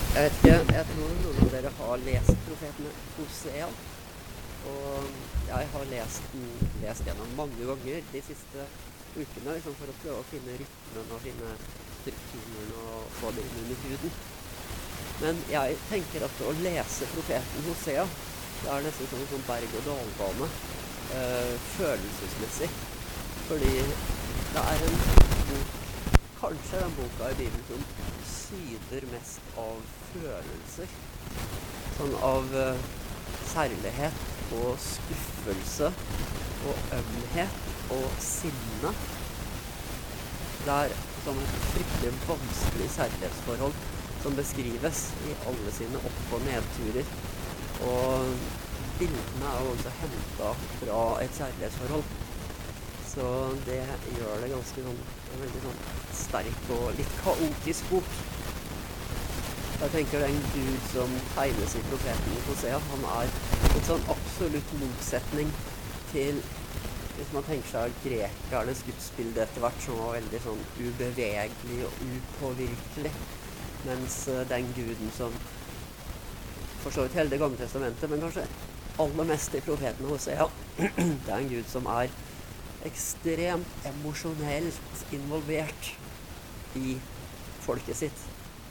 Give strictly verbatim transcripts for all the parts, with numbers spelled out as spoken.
Jeg vet ikke, jeg tror noen av dere har lest profeten Hosea, og jeg har lest den lest gjennom mange ganger de siste ukene, liksom for å prøve å finne rytmen og finne strukturen og få det inn under huden. Men jeg tenker at å lese profeten Hosea, det er nesten sånn, sånn berg- og dalbane, øh, følelsesmessig, fordi det er en bok, kanskje den boka i Bibelen som syder mest av følelser, sånn av uh, kjærlighet og skuffelse og ømhet og sinne. Det er sånn et fryktelig vanskelig kjærlighetsforhold som beskrives i alle sine opp- og nedturer, og bildene er jo også hentet fra et kjærlighetsforhold. Så det gjør det ganske sånn, en veldig sånn sterk og litt kaotisk bok. Jeg tenker den Gud som tegnes i profeten Hosea, han er en sånn absolutt motsetning til, hvis man tenker seg grekernes gudsbilde etter hvert, som var veldig sånn ubevegelig og upåvirkelig, mens den guden som for så vidt hele det gamle testamentet, men kanskje aller mest i profeten Hosea, det er en gud som er ekstremt emosjonelt involvert i folket sitt.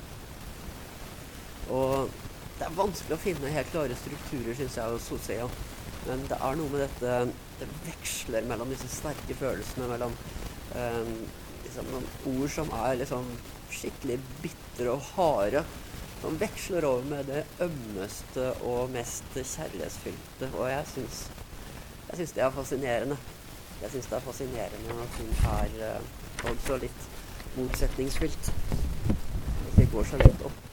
Og det er vanskelig å finne helt klare strukturer, synes jeg, hos Hosea. Men det er noe med dette, det veksler mellom disse sterke følelsene, mellom eh, liksom noen ord som er liksom skikkelig bitre og harde, som veksler over med det ømmeste og mest kjærlighetsfylte. Og jeg synes, jeg synes det er fascinerende. Jeg synes det er fascinerende når ting er eh, også litt motsetningsfylt. Det går så lett opp.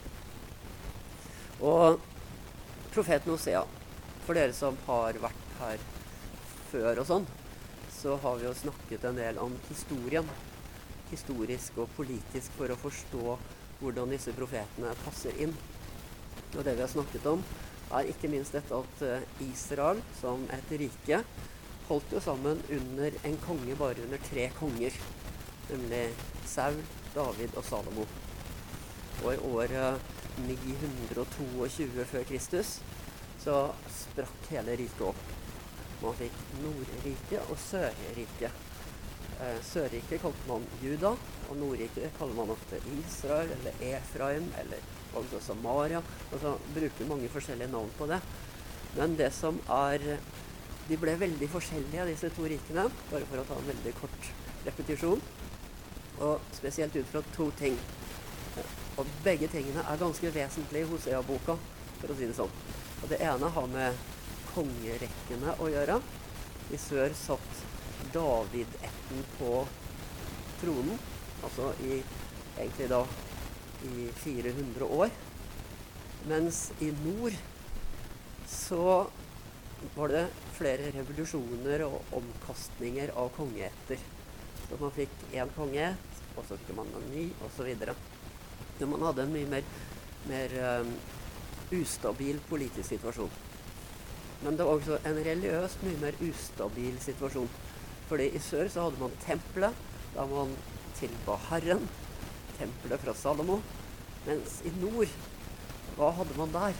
Og profeten Hosea, for dere som har vært her før og sånn, så har vi jo snakket en del om historien, historisk og politisk, for å forstå hvordan disse profetene passer inn. Og det vi har snakket om er ikke minst dette at Israel som et rike holdt jo sammen under en konge, bare under tre konger, nemlig Saul, David og Salomo. Og i året ni hundre tjueto før Kristus så sprakk hele riket opp. Man fikk Nordriket og Sørriket. Eh, Sørriket kalte man Juda, og Nordriket kaller man ofte Israel, eller Efraim, eller også Samaria. Altså bruker mange forskjellige navn på det. Men det som er, de ble veldig forskjellige, disse to rikene, bare for å ta en veldig kort repetisjon. Og spesielt ut fra to ting. Og begge tingene er ganske vesentlige i Hosea-boka, for å si det sånn. Og det ene har med kongerekkene å gjøre. I sør satt David-ætten på tronen, altså i, egentlig da i fire hundre år. Mens i nord så var det flere revolusjoner og omkastninger av kongeætter. Så man fikk en kongeætt, og så fikk man en ny, og så videre. Men man hadde en mye mer, mer um, ustabil politisk situasjon. Men det var også en religiøst mye mer ustabil situasjon. Fordi i sør så hadde man tempelet, da man tilba Herren, tempelet fra Salomo. Mens i nord, hva hadde man der?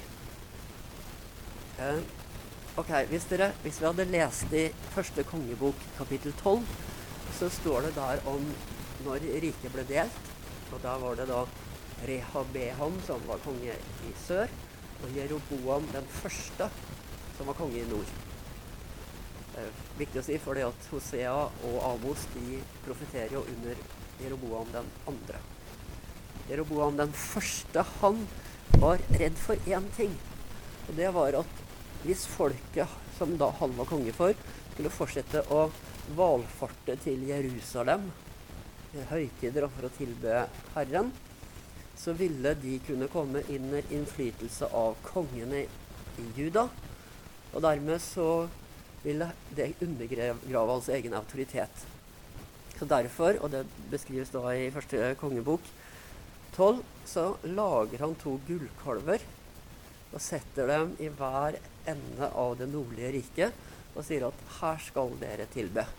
Eh, ok, hvis, dere, hvis vi hadde lest i første kongebok, kapittel tolv, så står det der om når riket ble delt, og da var det da Rehabeam som var konge i sør, og Jeroboam den første som var konge i nord. Det er viktig å si, fordi at Hosea og Amos de profeterer jo under Jeroboam den andre. Jeroboam den første, han var redd for én ting, og det var at hvis folket som da han var konge for, skulle fortsette å valfarte til Jerusalem, høytider for å tilbe Herren, så ville de kunne komme under innflytelse av kongene i Juda, og dermed så ville det undergrave hans egen autoritet. Så derfor, og det beskrives da i første kongebok tolv, så lager han to gullkalver og setter dem i hver ende av det nordlige riket og sier at her skal dere tilbe.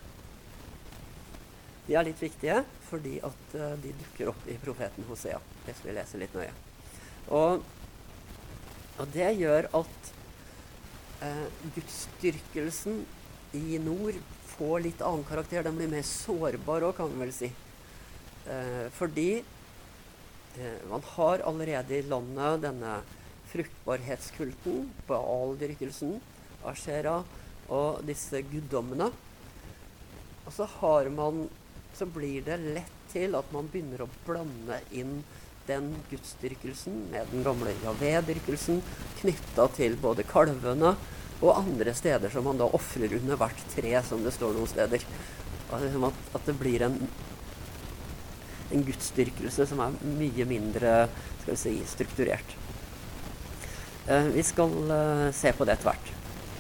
De er litt viktige fordi at de dukker opp i profeten Hosea, hvis vi leser litt nøye. Og, og det gjør at eh, gudsdyrkelsen i nord får litt annen karakter. Den blir mer sårbar også, kan man vel si. Eh, fordi eh, man har allerede i landet denne fruktbarhetskulten, Baal-dyrkelsen, Ashera og disse guddommene. Og så har man, så blir det lett til at man begynner å blande inn den gudsdyrkelsen med den gamle Javé-dyrkelsen, knyttet til både kalvene og andre steder som man da offrer under hvert tre, som det står noen steder. At, at det blir en, en gudsdyrkelse som er mye mindre, skal vi si, strukturert. Eh, vi skal eh, se på det tvert.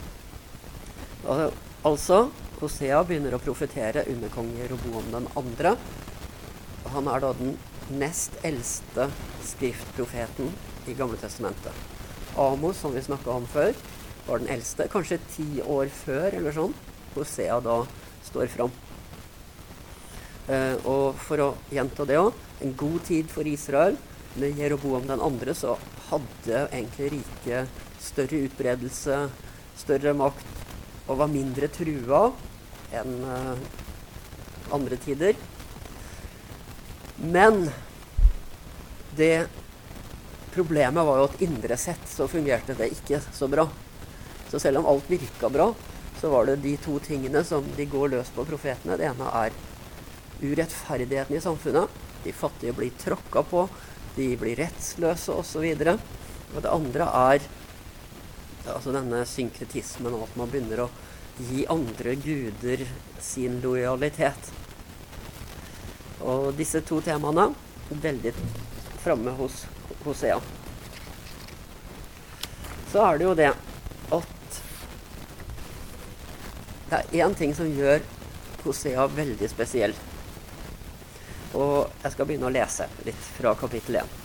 Altså, Hosea begynner å profetere under kong Jeroboam den andre. Han er da den nest eldste skriftprofeten i Gamle Testamentet. Amos, som vi snakket om før, var den eldste, kanskje ti år før, eller sånn. Hosea da står fram. Eh, og for å gjenta det også, en god tid for Israel. Med Jeroboam den andre så hadde egentlig riket større utbredelse, større makt, og var mindre trua enn eh, andre tider. Men det problemet var jo at indre sett så fungerte det ikke så bra. Så selv om alt virka bra, så var det de to tingene som de går løs på profetene. Det ene er urettferdigheten i samfunnet. De fattige blir tråkka på, de blir rettsløse og så videre. Og det andre er altså denne synkretismen, og at man begynner å gi andre guder sin lojalitet. Og disse to temaene er veldig fremme hos Hosea. Så er det jo det at det er en ting som gjør Hosea veldig spesiell. Og jeg skal begynne å lese litt fra kapittel én.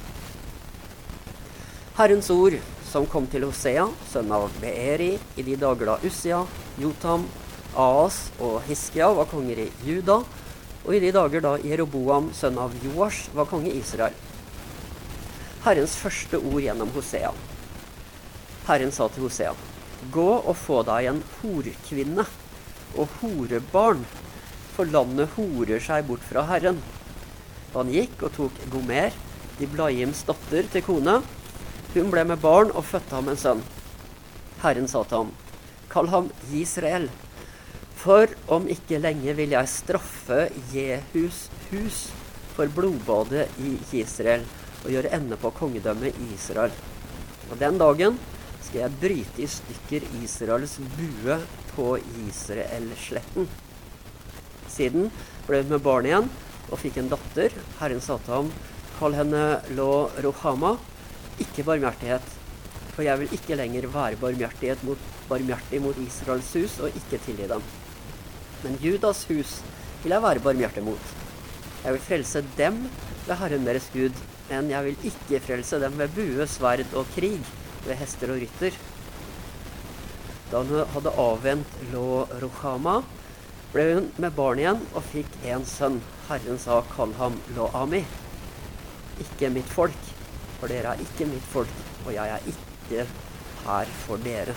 Herrens ord som kom til Hosea, sønn av Beeri, i de dager da Ussia, Jotam, Ahas og Hiskia var konger i Juda, og i de dager da Jeroboam, sønn av Joash, var konge i Israel. Herrens første ord gjennom Hosea. Herren sa til Hosea, gå og få deg en horkvinne og horebarn, for landet horer seg bort fra Herren. Han gikk og tok Gomer, Diblaims datter, til kone. Hun ble med barn og fødte ham en sønn. Herren sa til ham, kall ham Israel, for om ikke lenge vil jeg straffe Jehus hus for blodbadet i Israel, og gjøre ende på kongedømmet i Israel. Og den dagen skal jeg bryte i stykker Israels bue på Israelsletten. Siden ble hun med barn igjen, og fikk en datter. Herren sa til ham, kall henne Lo Rohama, ikke barmhjertighet, for jeg vil ikke lenger være barmhjertighet mot, barmhjertig mot Israels hus, og ikke tilgi dem. Men Judas hus vil jeg være barmhjertig mot. Jeg vil frelse dem ved Herren deres Gud, men jeg vil ikke frelse dem ved bue, sverd og krig, ved hester og rytter. Da hun hadde avvent Lo Rohama, ble hun med barn igjen og fikk en sønn. Herren sa, kall ham Lo-ami, ikke mitt folk, for dere er ikke mitt folk, og jeg er ikke her for dere.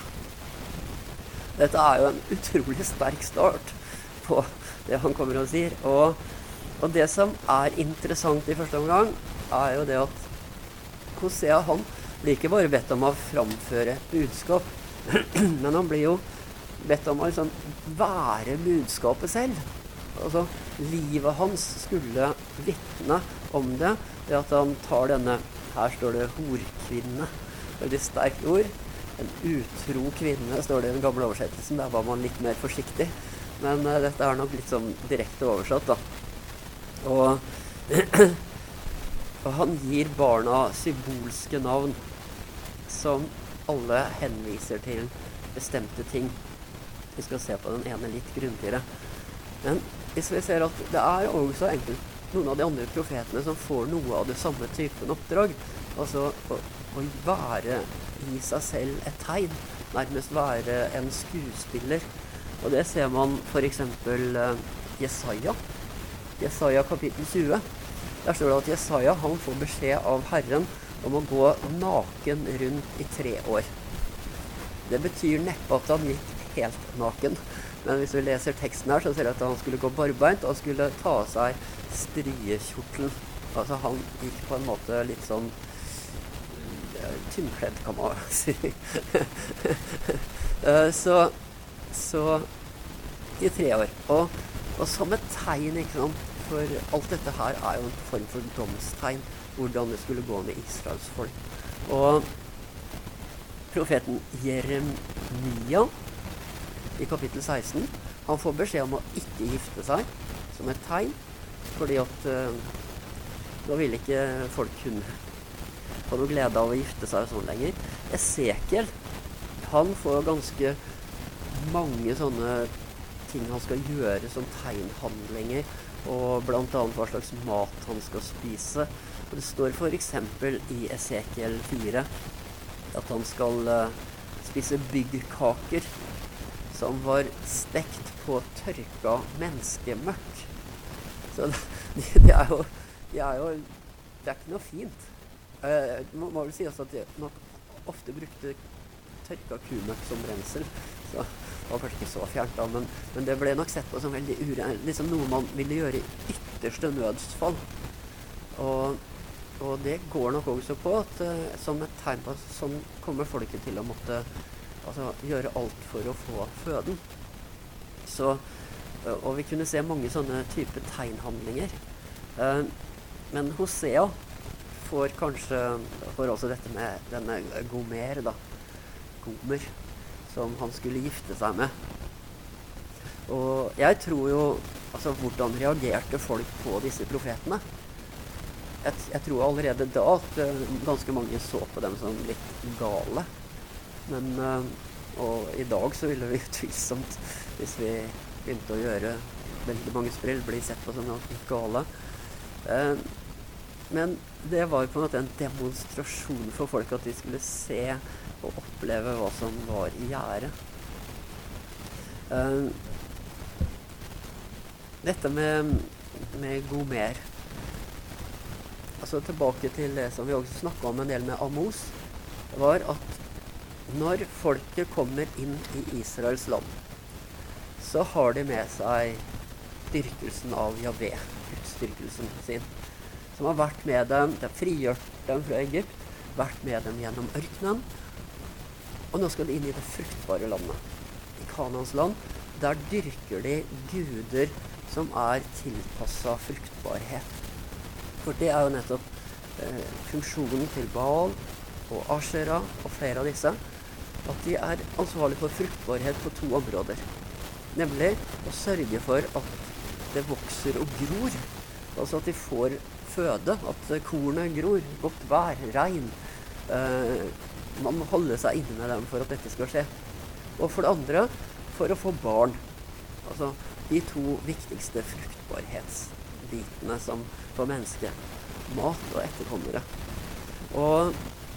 Dette er jo en utrolig sterk start på det han kommer og sier. Og, og det som er interessant i første omgang, er jo det at Hosea, han blir ikke bare bedt om å framføre budskap, men han blir jo bedt om å liksom være budskapet selv. Altså, livet hans skulle vitne om det, ved at han tar denne, her står det horkvinne, veldig sterkt ord. En utro kvinne, står det i den gamle oversettelsen, der var man litt mer forsiktig. Men uh, dette er nok litt sånn direkte oversatt, da. Og, og han gir barna symbolske navn, som alle henviser til bestemte ting. Vi skal se på den ene litt grundigere. Men hvis vi ser at det er også enkelt noen av de andre profetene som får noe av det samme typen oppdrag, altså å, å være i seg selv et tegn, nærmest være en skuespiller. Og det ser man for eksempel uh, Jesaja, Jesaja kapittel tjue. Der står det at Jesaja, han får beskjed av Herren om å gå naken rundt i tre år. Det betyr neppe at han gikk helt naken, men hvis vi leser teksten her, så ser vi at han skulle gå barbeint, og skulle ta av seg striekjortelen. Altså han gikk på en måte litt sånn tynnkledd, kan man si. så, så i tre år. Og, og som et tegn, ikke sant? For alt dette her er jo en form for domstegn, hvordan det skulle gå med Israels folk. Og profeten Jeremia i kapittel seksten, han får beskjed om å ikke gifte seg som et tegn, fordi at uh, da vil ikke folk kunne få noe glede av å gifte seg sånn lenger. Esekiel, han får ganske mange sånne ting han skal gjøre som tegnhandlinger, og blant annet hva slags mat han skal spise. Og det står for eksempel i Esekiel fire at han skal uh, spise byggkaker som var stekt på tørka menneskemøkk. Så det, det, er jo, det er jo det er ikke noe fint. Uh, må, må vel si også at de nok ofte brukte tørka kumøkk som brensel, så det var kanskje ikke så fjernt da, men, men det ble nok sett på som veldig urein, liksom noe man ville gjøre i ytterste nødsfall. Og, og det går nok også på at uh, som et tegn på at sånn kommer folket til å måtte altså, gjøre alt for å få føden. Så, uh, og vi kunne se mange sånne type tegnhandlinger. Uh, men Hosea får kanskje, får også dette med denne Gomer da, Gomer, som han skulle gifte seg med. Og jeg tror jo, altså hvordan reagerte folk på disse profetene? Jeg, jeg tror allerede da at uh, ganske mange så på dem som litt gale. Men, uh, og i dag så ville vi utvilsomt, hvis vi begynte å gjøre veldig mange sprell, bli sett på som gale. Uh, Men det var jo på en måte en demonstrasjon for folk at de skulle se og oppleve hva som var i gjære. Uh, dette med, med Gomer, altså tilbake til det som vi også snakket om en del med Amos, var at når folket kommer inn i Israels land, så har de med seg dyrkelsen av Jahve, gudsdyrkelsen sin, som har vært med dem, de har frigjort dem fra Egypt, vært med dem gjennom ørkenen, og nå skal de inn i det fruktbare landet, i Kanaans land. Der dyrker de guder som er tilpasset fruktbarhet. For det er jo nettopp eh, funksjonen til Baal og Ashera og flere av disse, at de er ansvarlige for fruktbarhet på to områder. Nemlig å sørge for at det vokser og gror, altså at de får føde, at kornet gror, godt vær, regn. Eh, man må holde seg inne med dem for at dette skal skje. Og for det andre, for å få barn. Altså de to viktigste fruktbarhetsbitene som for mennesket. Mat og etterkommere. Og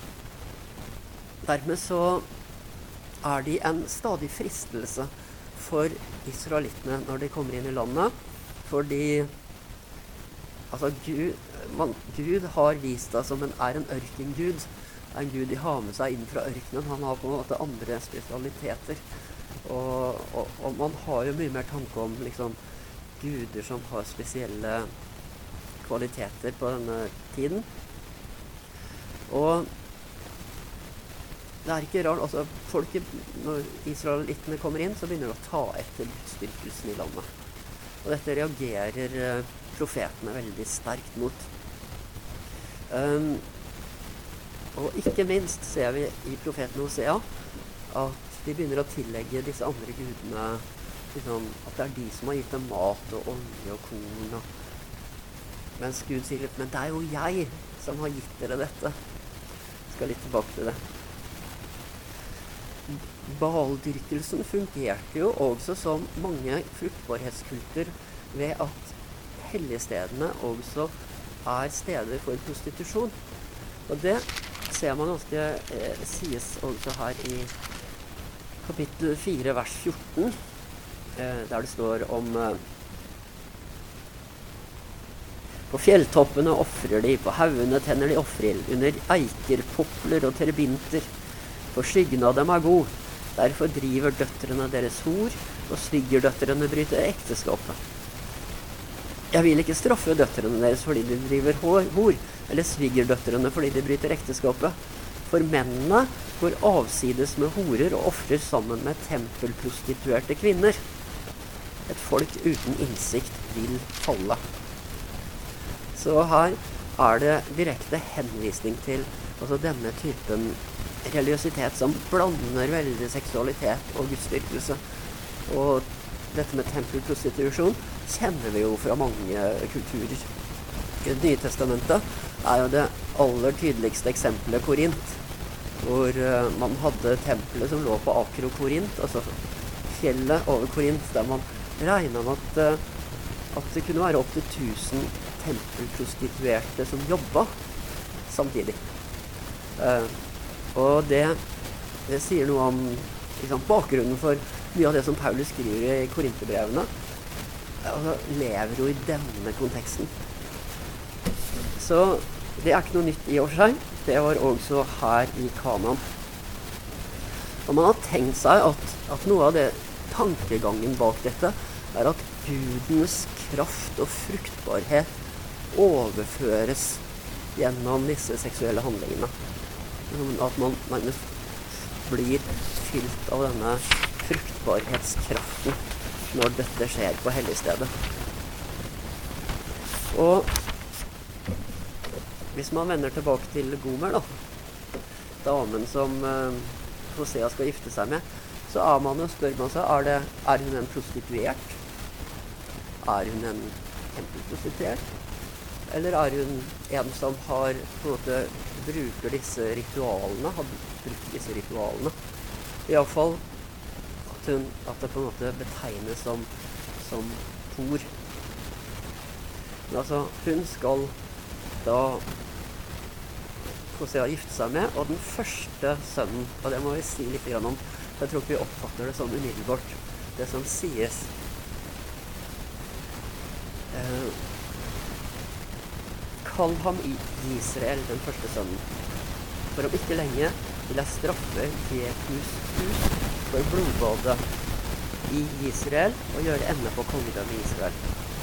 dermed så er de en stadig fristelse for israelittene når de kommer inn i landet, fordi altså Gud, man, Gud har vist deg som en, er en ørkengud, en gud de har med seg inn fra ørkenen. Han har på en måte andre spesialiteter, og, og, og man har jo mye mer tanke om liksom, guder som har spesielle kvaliteter på denne tiden. Og det er ikke rart, altså folket, når israelittene kommer inn, så begynner de å ta etter gudsdyrkelsen i landet. Og dette reagerer uh, profetene veldig sterkt mot. Um, og ikke minst ser vi i profeten Hosea at de begynner å tillegge disse andre gudene liksom, at det er de som har gitt dem mat og olje og korn. Og, mens Gud sier litt, men det er jo jeg som har gitt dere dette. Jeg skal litt tilbake til det. Baaldyrkelsen fungerte jo også som mange fruktbarhetskulter ved at helligstedene også er steder for prostitusjon. Og det ser man ganske eh, sies også her i kapittel fire, vers fjorten, eh, der det står om eh, På fjelltoppene offrer de, på haugene tenner de offrild, under eiker, popler og terebinter. For skyggen av dem er god. Derfor driver døtrene deres hor, og svigerdøtrene bryter ekteskapet. Jeg vil ikke straffe døtrene deres fordi de driver hor, eller svigerdøtrene fordi de bryter ekteskapet. For mennene går avsides med horer og offrer sammen med tempelprostituerte kvinner. Et folk uten innsikt vil falle. Så her er det direkte henvisning til altså denne typen religiøsitet som blander veldig seksualitet og gudsdyrkelse. Og dette med tempelprostitusjon kjenner vi jo fra mange kulturer. I Det nye testamentet er jo det aller tydeligste eksempelet Korint, hvor uh, man hadde tempelet som lå på Akro Korint, altså fjellet over Korint, der man regnet med at, uh, at det kunne være opp til tusen tempelprostituerte som jobba samtidig. Uh, og det, det sier noe om liksom, bakgrunnen for mye av det som Paulus skriver i Korinterbrevene. Altså, lever jo i denne konteksten. Så det er ikke noe nytt i og for seg. Det var også her i Kanaan. Og man har tenkt seg at, at noe av det tankegangen bak dette er at Gudens kraft og fruktbarhet overføres gjennom disse seksuelle handlingene. At man nærmest blir fylt av denne fruktbarhetskraften når dette skjer på helligstedet. Og hvis man vender tilbake til Gomer, da, damen som uh, Hosea skal gifte seg med, så er man jo, spør man seg, er, det, er hun en prostituert? Er hun en tempelprostituert? Eller er hun en som har, på en måte, bruker disse ritualene, har brukt disse ritualene? I alle fall at, hun, at det på en måte betegnes som, som hor. Men altså, hun skal da Hosea gifte seg med, og den første sønnen, og det må vi si litt grann om, for jeg tror ikke vi oppfatter det sånn umiddelbart, det som sies. Eh, Kall ham i Israel, den første sønnen. For om ikke lenge vil jeg straffe Jehus hus for blodbadet i Israel og gjøre ende på kongedømmet i Israel.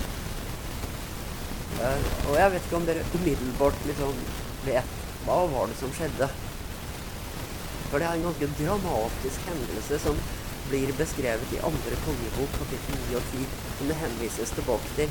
Uh, og jeg vet ikke om dere umiddelbart liksom vet hva var det som skjedde. For det er en ganske dramatisk hendelse som blir beskrevet i andre kongebok, kapittel ni og ti, som det henvises tilbake til.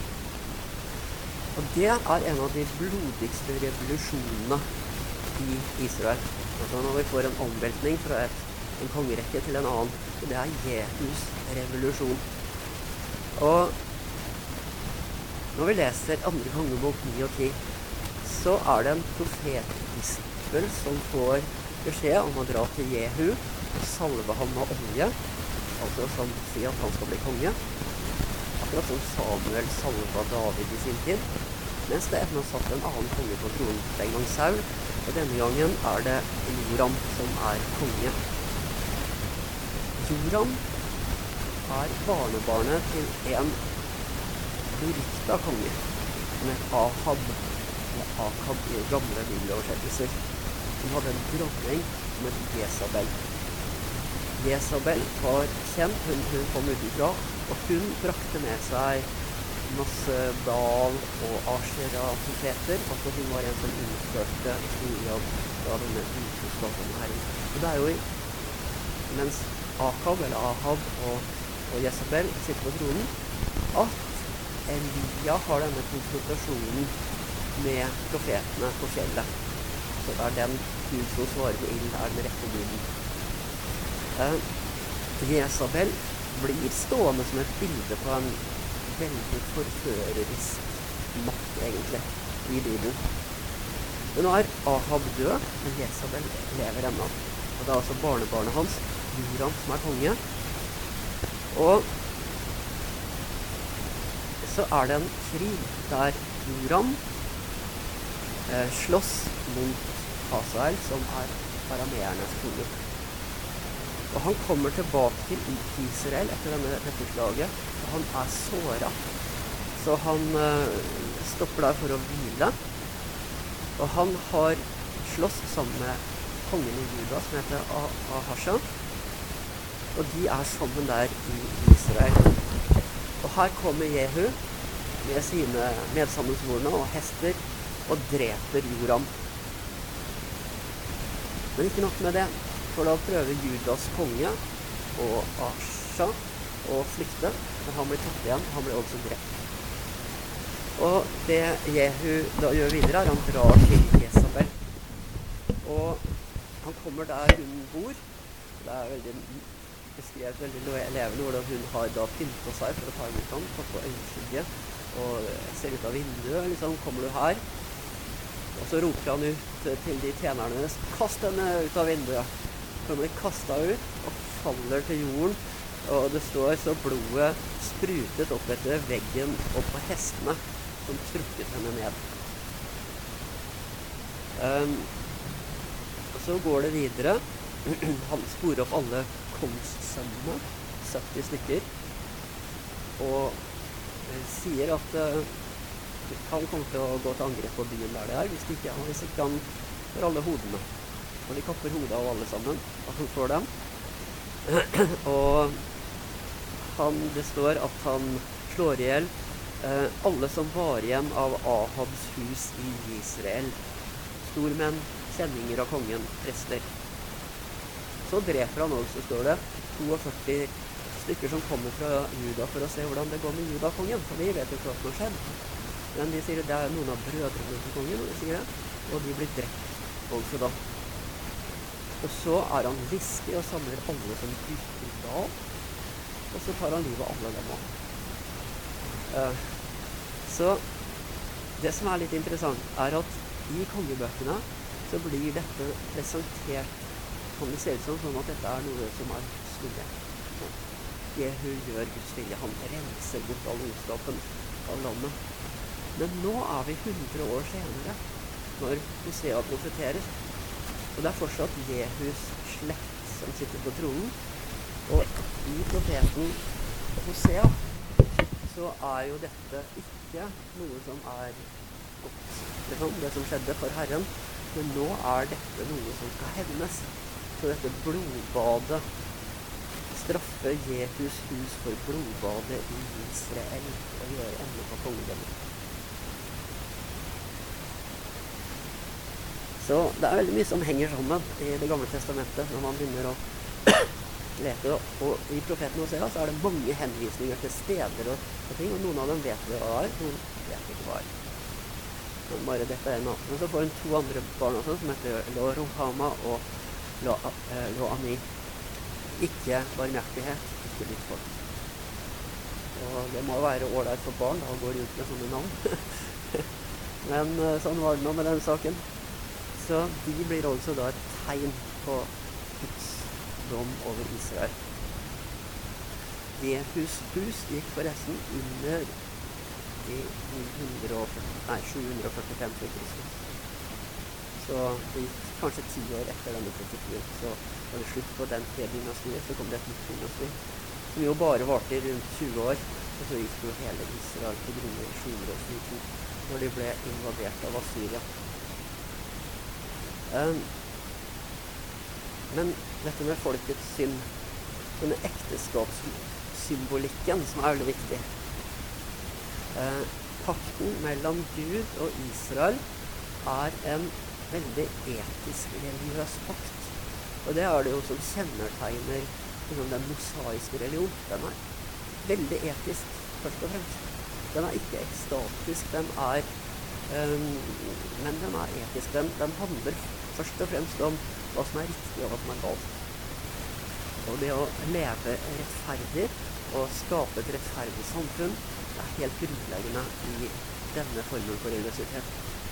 Og det er en av de blodigste revolusjonene i Israel. Altså når vi får en omveltning fra et, en kongerekke til en annen, og det er Jehus revolusjon. Og når vi leser andre kongebok ni og ti, så er det en profetdisippel som får beskjed om å dra til Jehu og salve ham med olje, altså som sier at han skal bli konge. Akkurat som Samuel salva David i sin tid, mens det ennå satt en annen konge på tronen, den gang Saul, og denne gangen er det Joram som er konge. Joram er barnebarnet til en berykta konge, som het Ahab, eller Akab i gamle bibeleoversettelser, som hadde en dronning som het Jezabel. Jezabel var kjent, hun, hun kom utenfra, og hun brakte med seg masse Baal og Ashera-profeter, altså hun var en som innførte historien fra denne utroskapen med Herren. Og det er jo i, mens Akab, eller Ahab og, og Jezabel sitter på tronen, at Elia har denne konfrontasjonen med profetene på fjellet. Så det er den Gud som svarer på ild, er den rette buden. Eh, Jezabel blir stående som et bilde på en veldig forførerisk makt, egentlig, i Bibelen. Men nå er Ahab død, men Jezabel lever ennå. Og det er altså barnebarnet hans, Joram, som er konge. Og så er det en krig der Joram eh, slåss mot Hazael, som er arameernes konge. Og han kommer tilbake til Israel etter denne, dette slaget, og han er såret. Så han, stopper der for å hvile. Og han har slåss sammen med kongen i Juda, som heter Ahasja. Og de er sammen der i Israel. Og her kommer Jehu med sine medsammensvorne og hester og dreper Joram. Men ikke nok med det, for da prøver Judas konge og Ahasja å flykte, men han blir tatt igjen, han blir også drept. Og det Jehu da gjør videre er han drar til Jezabel. Og han kommer der hun bor. Det er veldig beskrevet veldig levende hvordan hun har da pyntet seg for å ta imot ham, tatt på øyenskygge og ser ut av vinduet, liksom, kommer du her? Og så roper han ut til de tjenerne hennes, kast henne ut av vinduet. Hun blir kastet ut og faller til jorden, og det står så blodet sprutet opp etter veggen og på hestene som trukket henne ned. Um, og så går det videre. Han sporer opp alle kongssønnene, sytti stykker, og eh, sier at eh, han kommer til å gå til angrep på byen der det er, hvis ikke, hvis ikke han får alle hodene. Og de kapper hodet av alle sammen, at han får dem. Og han, det står at han slår ihjel eh, alle som var igjen av Ahabs hus i Israel. Stormenn, kjenninger av kongen, prester. Så dreper han også, står det, førti stykker som kommer fra Juda for å se hvordan det går med Juda-kongen, for de vet jo ikke hva som har skjedd. Men de sier det er noen av brødrene til kongen, og de sier det, og de blir drept også da. Og så er han listig og samler alle som dyrker dal, og så tar han livet av alle dem også. Uh, så det som er litt interessant er at i kongebøkene så blir dette presentert, kan det se ut som, sånn at dette er noe som er Guds vilje. Jehu gjør Guds vilje, han renser bort all ondskapen av landet. Men nå er vi hundre år senere, når Hosea profeterer. Og det er fortsatt Jehus slekt som sitter på tronen. Og i profeten Hosea så er jo dette ikke noe som er godt, liksom, det som skjedde for Herren. Men nå er dette noe som skal hevnes. Så dette blodbadet straffer Jehus hus for blodbadet i Israel og gjør ende på kongedømmet. Så det er veldig mye som henger sammen i Det gamle testamentet når man begynner å lete. Og i profeten Hosea så er det mange henvisninger til steder og, og ting, og noen av dem vet vi hva er, noen vet ikke hva er. Men bare dette er en annen. Men så får hun to andre barn også, som heter Lo-Ruhama og Lo-Ami. Ikke barmhjertighet, ikke ditt folk. Og det må være ålreit for barn, da går de ut med sånne navn. Men sånn var det nå med den saken. Så de blir også da et tegn på Guds dom over Israel. Jehus hus gikk forresten under i sju hundre og førtifem til Kristus. Så det gikk kanskje ti år etter denne profetien, så var det slutt på den tredje dynastiet, så kom det et nytt dynasti, som jo bare varte i rundt tjue år, og så gikk jo hele Israel til grunne i sju hundre og tjueto, når de ble invadert av Assyria. Um, men dette med folkets synd, denne ekteskapssymbolikken som er veldig viktig. Uh, pakten mellom Gud og Israel er en veldig etisk religiøs pakt. Og det er det jo som kjennetegner liksom, den mosaiske religion. Den er veldig etisk, først og fremst. Den er ikke ekstatisk, den er, um, men den er etisk. Den, den handler først og fremst om hva som er riktig og hva som er galt. Og det å leve rettferdig og skape et rettferdig samfunn er helt grunnleggende i denne formen for religiøsitet.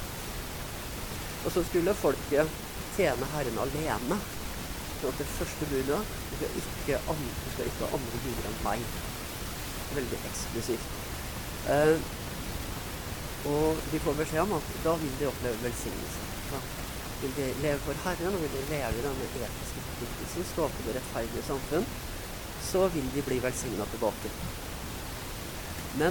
Og så skulle folket tjene Herren alene. Så at det første budet, du skal ikke, andre, du skal ikke ha andre guder enn meg. Veldig eksklusivt. Uh, og de får beskjed om at da vil de oppleve velsignelse. Da vil de leve for Herren, og vil de leve denne etiske forpliktelsen, skape det rettferdige samfunn, så vil de bli velsignet tilbake. Men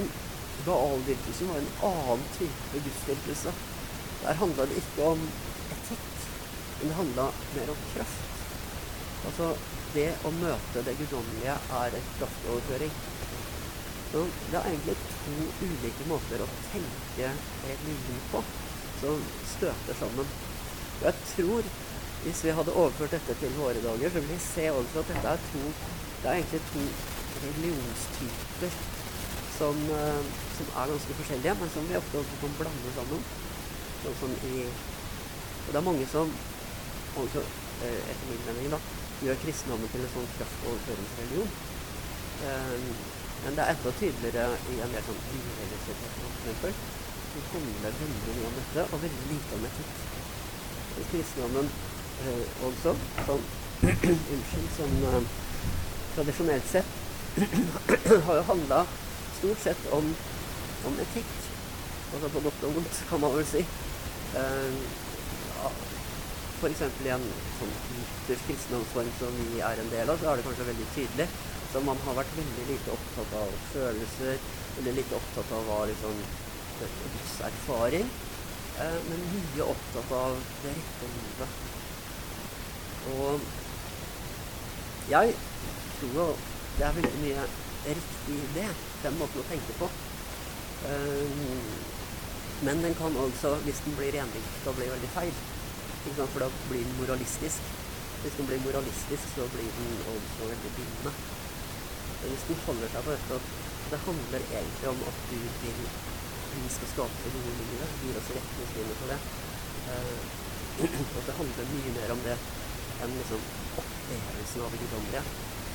Baal-dyrkelsen var en annen type gudsdyrkelse. Der handlet det ikke om etikk, men det handlet mer om kraft. Altså, det å møte det guddommelige er en kraftoverføring. Så det er egentlig to ulike måter å tenke religion på, som støter sammen. Og jeg tror, hvis vi hadde overført dette til våre dager, så vil vi se også at dette er to, det er egentlig to religionstyper som, uh, som er ganske forskjellige, men som vi ofte også kan blande sammen. Sånn som i, og det er mange som, også uh, etter min mening da, gjør kristendommen til en sånn kraftoverføringsreligion. Uh, men det er enda tydeligere i en del sånn ureligiøsitet, for eksempel. Det handler veldig mye om dette, og veldig lite om etikk. Kristendommen uh, også, som, unnskyld, som uh, tradisjonelt sett har jo handlet stort sett om, om etikk. Altså på godt og vondt, kan man vel si. Uh, ja, for eksempel i en sånn luthersk kristendomsform som vi er en del av, så er det kanskje veldig tydelig. Så man har vært veldig lite opptatt av følelser, veldig lite opptatt av hva liksom livserfaring, uh, men mye opptatt av det rette livet. Og jeg tror jo det er veldig mye riktig i det, den måten å tenke på. Uh, men den kan også, hvis den blir rendyrket, bli veldig feil. Ikke sant? For da blir den moralistisk. Hvis den blir moralistisk, så blir den også veldig bindende. Hvis den holder seg på dette, at det handler egentlig om at du vil, vi skal skape noe i livet, gir oss retningslinjer for det. Uh, og det handler mye mer om det enn liksom opplevelsen av det guddommelige.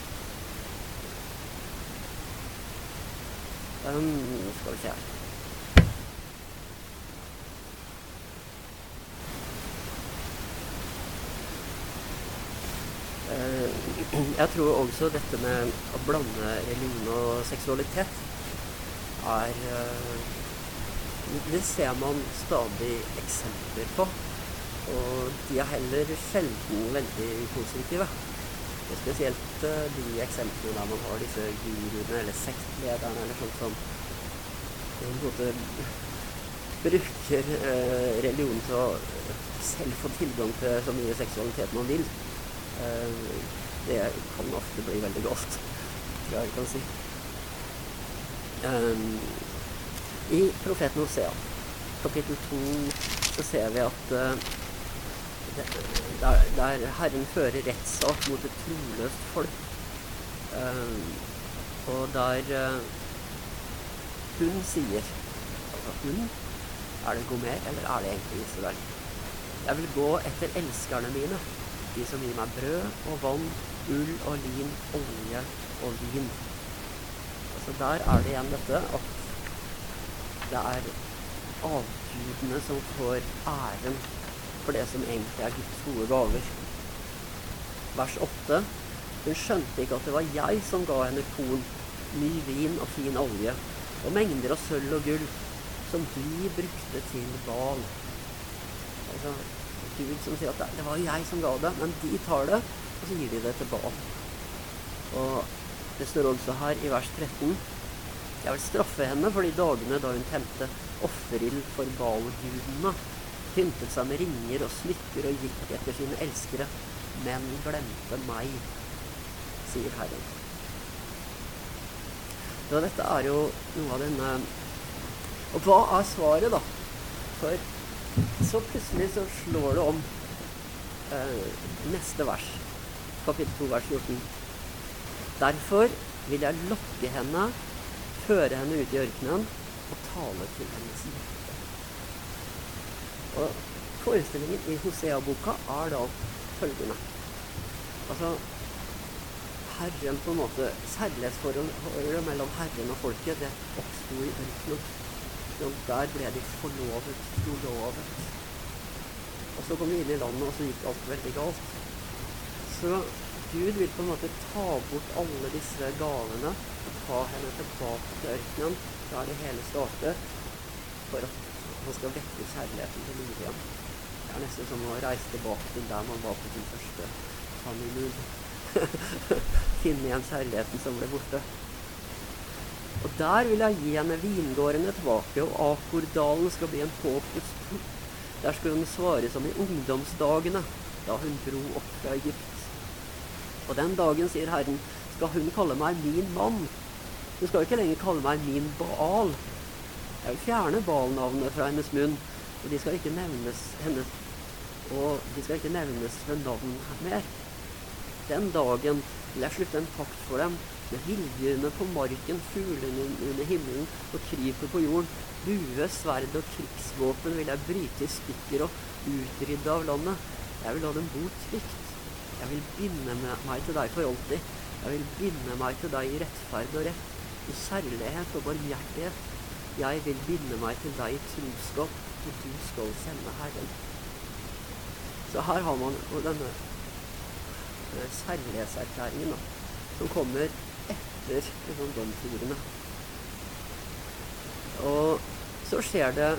Um, skal vi se her. Uh, jeg tror også dette med å blande religion og seksualitet er uh, det ser man stadig eksempler på, og de er heller sjelden veldig positive. Og spesielt uh, de eksemplene der man har disse guruene eller sektlederne eller sånt som på en måte bruker uh, religion til å selv få tilgang til så mye seksualitet man vil. Uh, det kan ofte bli veldig galt, tror jeg kan si. Um, I profeten Hosea, kapittel to, så ser vi at uh, Der, der Herren fører rettssak mot et troløst folk. Um, og der uh, hun sier, altså hun, er det Gomer, eller er det egentlig Israel? Jeg vil gå etter elskerne mine, de som gir meg brød og vann, ull og lin, olje og vin. Altså der er det igjen dette at det er avgudene som får æren for det som egentlig er Guds gode gaver. Vers åtte. Hun skjønte ikke at det var jeg som ga henne korn, ny vin og fin olje, og mengder av sølv og gull, som de brukte til Baal. Altså, Gud som sier at det, det var jeg som ga det, men de tar det, og så gir de det til Baal. Og det står også her i vers tretten. Jeg vil straffe henne for de dagene da hun tente offerild for Baal-gudene, pyntet seg med ringer og smykker og gikk etter sine elskere, men glemte meg, sier Herren. Så dette er jo noe av denne... Og hva er svaret da? For så plutselig så slår det om eh, neste vers, kapittel to, vers fjorten. Derfor vil jeg lokke henne, føre henne ut i ørkenen og tale til hennes hjerte. Og forestillingen i Hosea-boka er da følgende. Altså, Herren på en måte, kjærlighetsforholdet mellom Herren og folket, det oppstod i ørkenen. Og der ble de forlovet, forlovet. Og så kom de inn i landet, og så gikk alt veldig galt. Så Gud vil på en måte ta bort alle disse gavene og ta henne tilbake til ørkenen, der det hele starter, for at man skal vekke kjærligheten til livet igjen. Det er nesten som å reise tilbake til der man var på sin første honeymoon. Finne igjen kjærligheten som ble borte. Og der vil jeg gi henne vingårdene tilbake, og Akordalen skal bli en håpets port. Der skal hun svare som i ungdomsdagene, da hun dro opp fra Egypt. Og den dagen, sier Herren, skal hun kalle meg min mann. Hun skal ikke lenger kalle meg min Baal. Jeg vil fjerne Baal-navnet fra hennes munn, og de skal ikke nevnes henne, og de skal ikke nevnes ved navn mer. Den dagen vil jeg slutte en pakt for dem, med vildyrene på marken, fuglene under himmelen og krypet på jorden. Bue, sverd og krigsvåpen vil jeg bryte i stykker og utrydde av landet. Jeg vil la dem bo trygt. Jeg vil binde meg til deg for alltid. Jeg vil binde meg til deg i rettferd og rett, i kjærlighet og barmhjertighet. Jeg vil binde meg til deg i troskap, og du skal sende Herren. Så her har man denne kjærlighetserklæringen da, som kommer etter liksom, domsordene. Og så skjer det,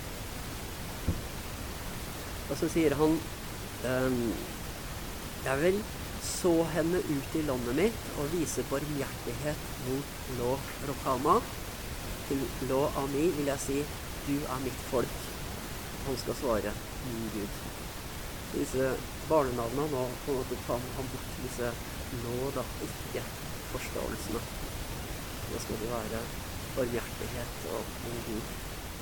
og så sier han, um, jeg vil så henne ut i landet mitt og vise barmhjertighet mot Lo Rokama. Til Lo Ami vil jeg si, du er mitt folk. Han skal svare, min Gud. Disse barnenavnene nå på en måte tar han bort disse Lo da, ikke forståelsene. Da skal det være barmhjertighet og min Gud.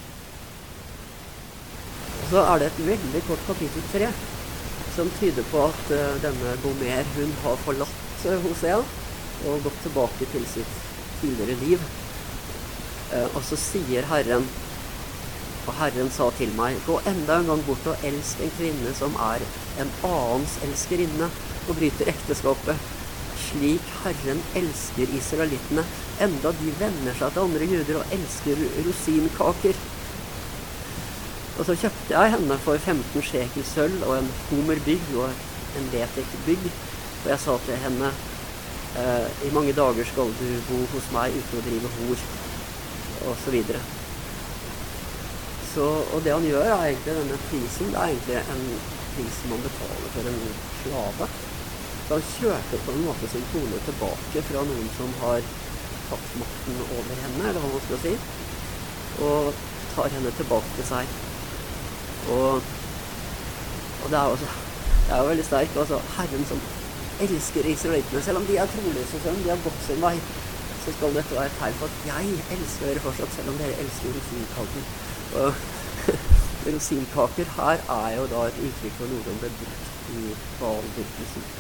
Og så er det et veldig kort kapittel tre, som tyder på at uh, denne Gomer, hun har forlatt uh, Hosea og gått tilbake til sitt tidligere liv. Uh, og så sier Herren, og Herren sa til meg, gå enda en gang bort og elsk en kvinne som er en annens elskerinne og bryter ekteskapet. Slik Herren elsker israelittene, enda de vender seg til andre jøder og elsker rosinkaker. Og så kjøpte jeg henne for femten shekel sølv og en homerbygg og en letekbygg. Og jeg sa til henne, eh, i mange dager skal du bo hos meg uten å drive hor, og så videre. Så, og det han gjør er egentlig denne prisen, det er egentlig en pris man betaler for en slave. Så han kjøper på en måte sin kone tilbake fra noen som har tatt makten over henne, eller hva man skal si, og tar henne tilbake til seg. Og, og det er også, det er jo veldig sterkt, altså Herren som elsker israelittene, selv om de er troløse sønn, de har gått sin vei, så skal dette være et tegn på at jeg elsker dere fortsatt, selv om dere elsker rosinkaker. Og rosinkaker her er jo da et uttrykk for noe som ble brukt i Baal-dyrkelsen.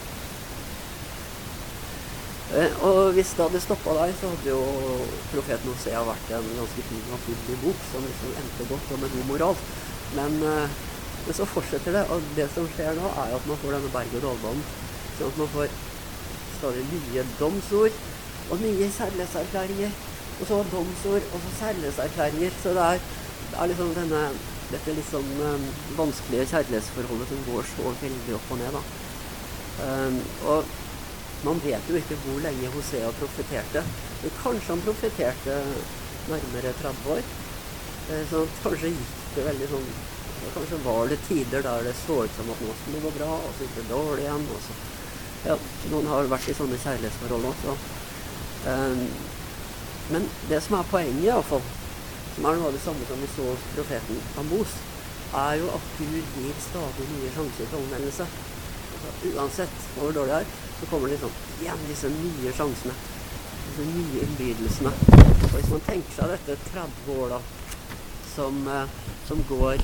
Eh, og hvis det hadde stoppet deg, så hadde jo profeten Hosea vært en ganske fin og naturlig bok, som liksom endte godt og med god moral. Men, eh, men så fortsetter det, og det som skjer nå er at man får denne berg- og dalbanen, sånn at man får stadig nye domsord, og nye kjærlighetserklæringer, og så domsord, og så kjærlighetserklæringer. Så det er, det er liksom denne, dette litt sånn um, vanskelige kjærlighetsforholdet som går så veldig opp og ned da. Um, og man vet jo ikke hvor lenge Hosea profeterte, men kanskje han profeterte nærmere tretti år. Så kanskje gikk det veldig sånn, kanskje var det tider der det så ut som at nå skulle det gå bra, og så gikk det dårlig igjen, og så, ja, noen har vært i sånne kjærlighetsforhold også. Um, men det som er poenget i hvert fall, som er noe av det samme som vi så hos profeten Amos, er jo at Gud gir stadig nye sjanser til omvendelse. Altså, uansett hvor dårlig det er, så kommer det liksom igjen disse nye sjansene, disse nye innbydelsene. Og hvis man tenker seg dette tretti år da, som, eh, som går,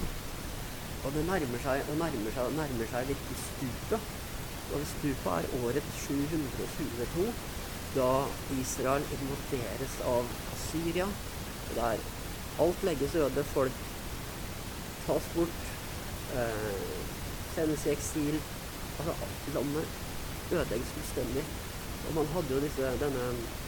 og det nærmer seg og nærmer seg og nærmer seg virkelig stupet. Og stupet er året sju hundre tjueto, da Israel invaderes av Assyria. Der alt legges øde, folk tas bort, eh, sendes i eksil. Altså, landet ødelegges fullstendig. Og man hadde jo disse, denne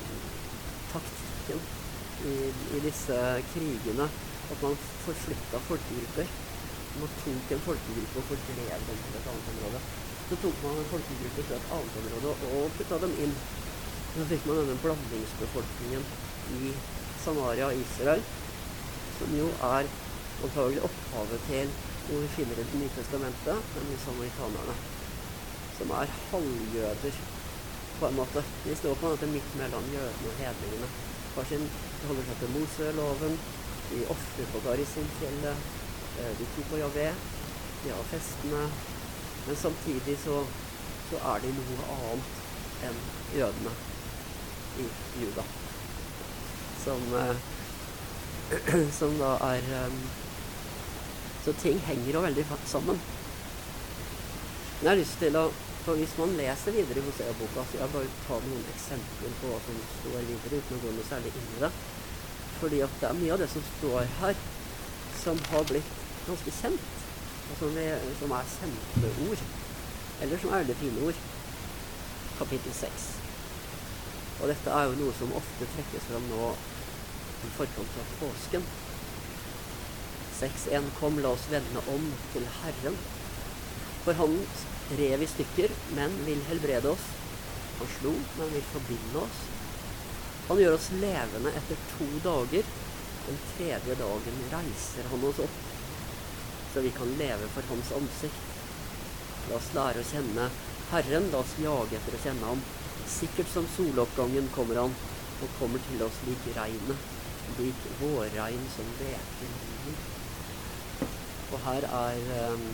taktikken i, i disse krigene, at man forflyttet folkegrupper. Man tok en folkegruppe og fordrev dem til et annet område. Så tok man en folkegruppe til et annet område og puttet dem inn. Så fikk man denne blandingsbefolkningen i Samaria og Israel, som jo er antagelig opphavet til hvor vi finner det nye testamentet, nemlig samaritanerne, som er halvjøder på en måte. De står på en måte midt mellom jødene og hedningene. har sin, de holder seg til Moseloven, de ofrer på Garizimfjellet, de tror på Javé, de har festene, men samtidig så, så er de noe annet enn jødene i Juda, som, eh, som da er, um, så ting henger jo veldig sammen. Men jeg har lyst til å, for hvis man leser videre i Hosea-boka, så jeg bare ta noen eksempler på hva som står videre, uten å gå noe særlig inn i det. Fordi at det er mye av det som står her, som har blitt ganske kjent, og som, vi, som er kjente ord, eller som er veldig fine ord. Kapittel seks. Og dette er jo noe som ofte trekkes fram nå i forkant av påsken. seks én Kom, la oss vende om til Herren. For han rev i stykker, men vil helbrede oss. Han slo, men vil forbinde oss. Han gjør oss levende etter to dager. Den tredje dagen reiser han oss opp, så vi kan leve for hans ansikt. La oss lære å kjenne Herren, la oss jage etter å kjenne ham. Sikkert som soloppgangen kommer han, og kommer til oss lik regnet, lik vårregn som veker liv. Og her er, um,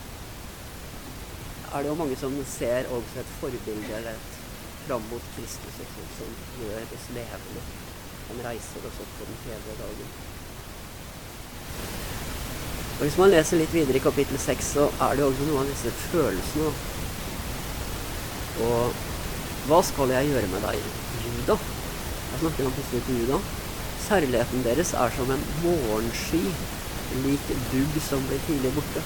er det jo mange som ser også et forbilde eller et fram mot Kristus, også, som gjør oss levende. Han reiser oss opp på den tredje dagen. Og hvis man leser litt videre i kapittel seks, så er det også noen av disse følelsene. Og hva skal jeg gjøre med deg, Juda? Jeg snakker om plutselig til Juda. Kjærligheten deres er som en morgensky, lik dugg som blir tidlig borte.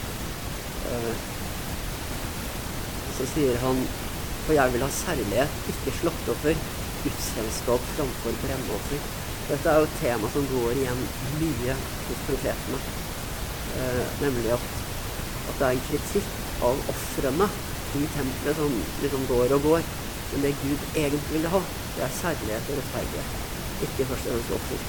Så sier han, for jeg vil ha kjærlighet, ikke slåttoffer, gudskjennskap framfor brennoffer. Dette er jo et tema som går igjen mye hos profetene. Eh, nemlig at, at det er en kritikk av offrene i tempelet som liksom går og går. Men det Gud egentlig ville ha, det er kjærlighet og rettferdighet, ikke først og fremst offer.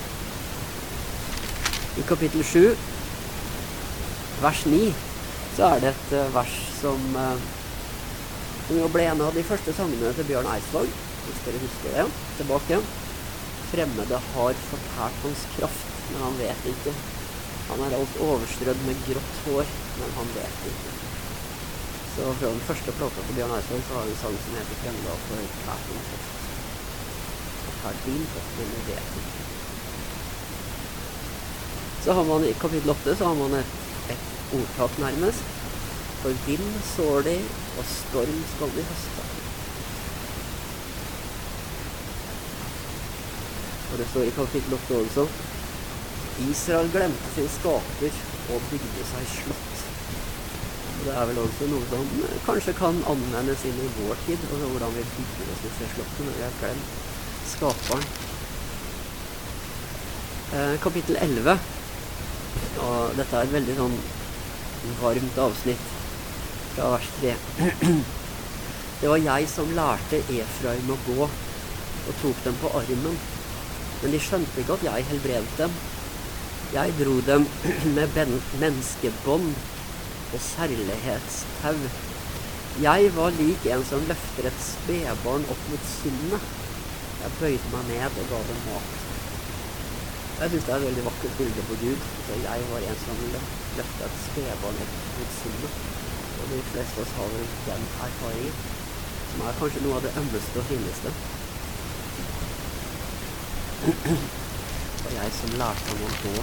I kapittel sju, vers ni, så er det et uh, vers som, uh, som jo ble en av de første sangene til Bjørn Eidsvåg, hvis dere husker det, tilbake. Fremmede har fortært hans kraft, men han vet ikke. Han er alt overstrødd med grått hår, men han vet ikke. Så fra den første plata på Bjørn Eidsvåg så har vi en sang som heter Fremmede har fortært hans kraft. Fortært din kraft, men du vet ikke. Så har man i kapittel åtte så har man et, et ordtak nærmest. For vind sår de, og storm skal de høste. Og det står i kapittel åtte også. Israel glemte sin skaper og bygde seg slott. Og det er vel også noe som kanskje kan anvendes inn i vår tid, og hvordan vi bygger oss disse slottene når vi har glemt skaperen. Eh, kapittel elleve. Og dette er et veldig sånn varmt avsnitt fra vers tre. Det var jeg som lærte Efraim å gå og tok dem på armen, men de skjønte ikke at jeg helbredet dem. Jeg dro dem med menneskebånd og kjærlighetstau. Jeg var lik en som løfter et spedbarn opp mot kinnet. Jeg bøyde meg ned og ga dem mat. Jeg synes det er et veldig vakkert bilde på Gud. Så jeg var en som løftet et spedbarn opp mot sinnet. Og de fleste av oss har vel den erfaringen, som er kanskje noe av det ømmeste og fineste. Og jeg som lærte ham å gå.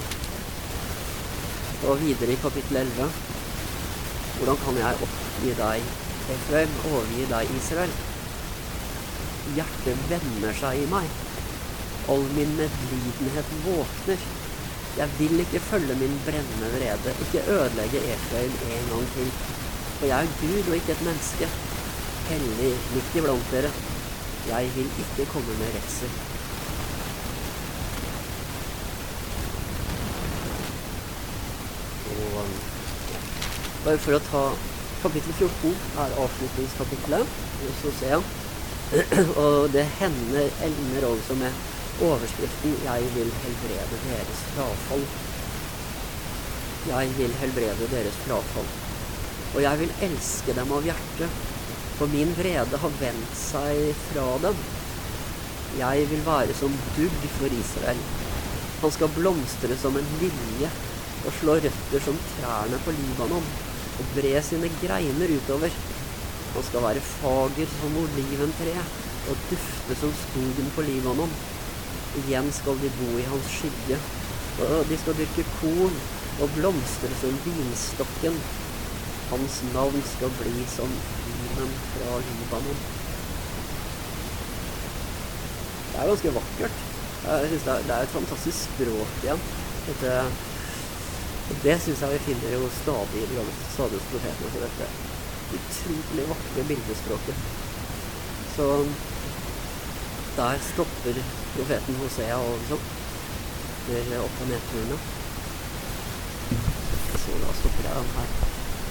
Og videre i kapittel elleve. Hvordan kan jeg oppgi deg, Efraim, overgi deg, Israel? Hjertet vender seg i meg. All min medlidenhet våkner. Jeg vil ikke følge min brennende vrede, ikke ødelegge Efraim en gang til. For jeg er Gud og ikke et menneske, hellig midt iblant dere. Jeg vil ikke komme med redsel. Og bare for å ta kapittel fjorten er avslutningskapitlet, så ser jeg. Og det hender ender også med overskriften «Jeg vil helbrede deres frafall». Jeg vil helbrede deres frafall. Og jeg vil elske dem av hjertet, for min vrede har vendt seg fra dem. Jeg vil være som dugg for Israel. Han skal blomstre som en lilje og slå røtter som trærne på Libanon og bre sine greiner utover. Han skal være fager som oliventre og dufte som skogen på Libanon. Igjen skal de bo i hans skygge, og de skal dyrke korn og blomstre som vinstokken. Hans navn skal bli som vinen fra Libanon. Det er ganske vakkert. Jeg synes det er, det er et fantastisk språk igjen. Dette, og det synes jeg vi finner jo stadig i de gamle stadios profetene, så dette utrolig vakre bildespråket. Så der stopper profeten Hosea og sånn, etter opp- og nedturene. Så da stopper jeg den her.